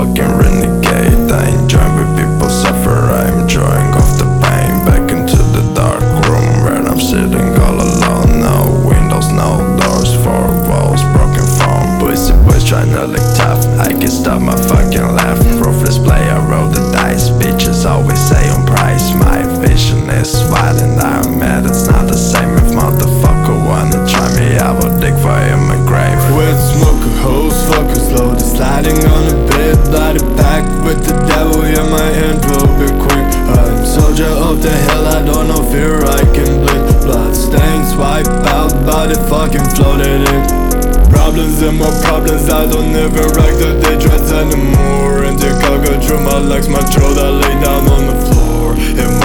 fucking renegade. I enjoy when people suffer, I'm enjoying off the pain. Back into the dark room where I'm sitting all alone. No windows, no doors, four walls, broken phone. Pussy boys tryna look tough, I can stop my fucking laugh. Ruthless player, roll the dice, bitches always say on price. My vision is violent, I'm mad, it's not the same. If motherfucker wanna try me, I will dig for him a grave. With smoker, hoes, fuckers, loaded, sliding on a bed by the pack with the devil, yeah, my hand will be quick. I'm soldier of the hell, I don't know fear, I can bleed. Blood stains, wipe out, body fucking floated in. Problems and more problems, I don't ever rock the day dreads anymore. And the cock through my legs, my throat, I lay down on the floor.